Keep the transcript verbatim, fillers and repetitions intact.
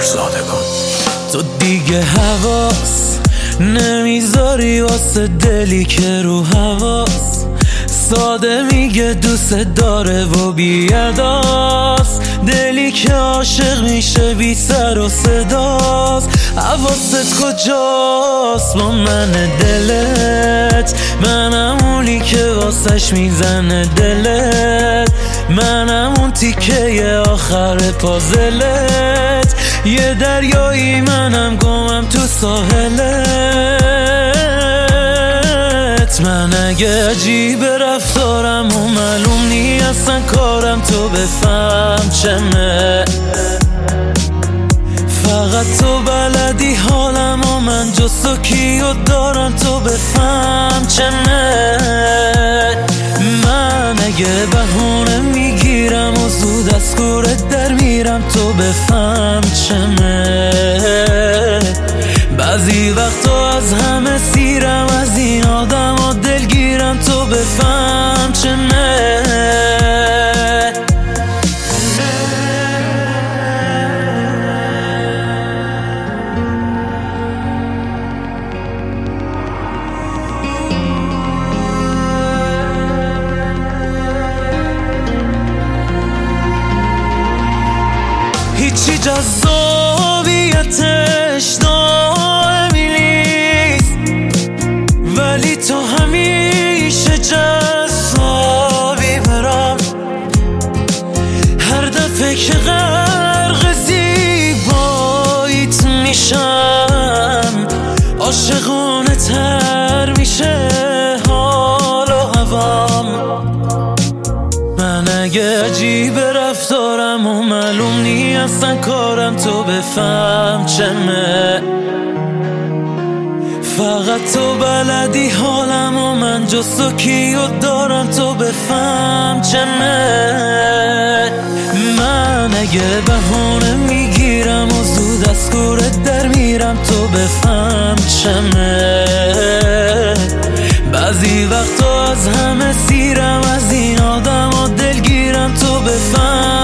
زادگان. تو دیگه حواس نمیذاری واسه دلی که رو حواس ساده میگه دوست داره و بیاداست، دلی که عاشق میشه بی سر و صداست. حواست کجاست با من دلت؟ منم اونی که واسش میزنه دلت، منم اون تیکه آخر پازلت، یه دریایی منم گمم تو ساحلت. من اگه عجیب رفتارم و معلوم نی اصلا کارم تو بفهم چمه، فقط تو بلدی حالم و من جز تو کیو دارم تو بفهم چمه. من اگه بهونه میگیرم و زود از کورت در میرم تو بفهم چمه، بعضی وقتا از همه سیرم از این آدم و دلگیرم تو بفهم چمه. هیچی جذابیتش دائمی نیست، ولی تو همیشه جذابی برام. هر دفعه که غرق زیباییت میشم عاشقانه تر میشه حال و هوام. من اگه عجیب رفتارم و معلوم نی اصلا کارم تو بفهم چمه، فقط تو بلدی حالم و من جز تو کیو دارم تو بفهم چمه. من اگه بهونه میگیرم و زود از کورت در میرم تو بفهم چمه، بعضی وقتا از همه سیرم از این آدم و دلگیرم تو بفهم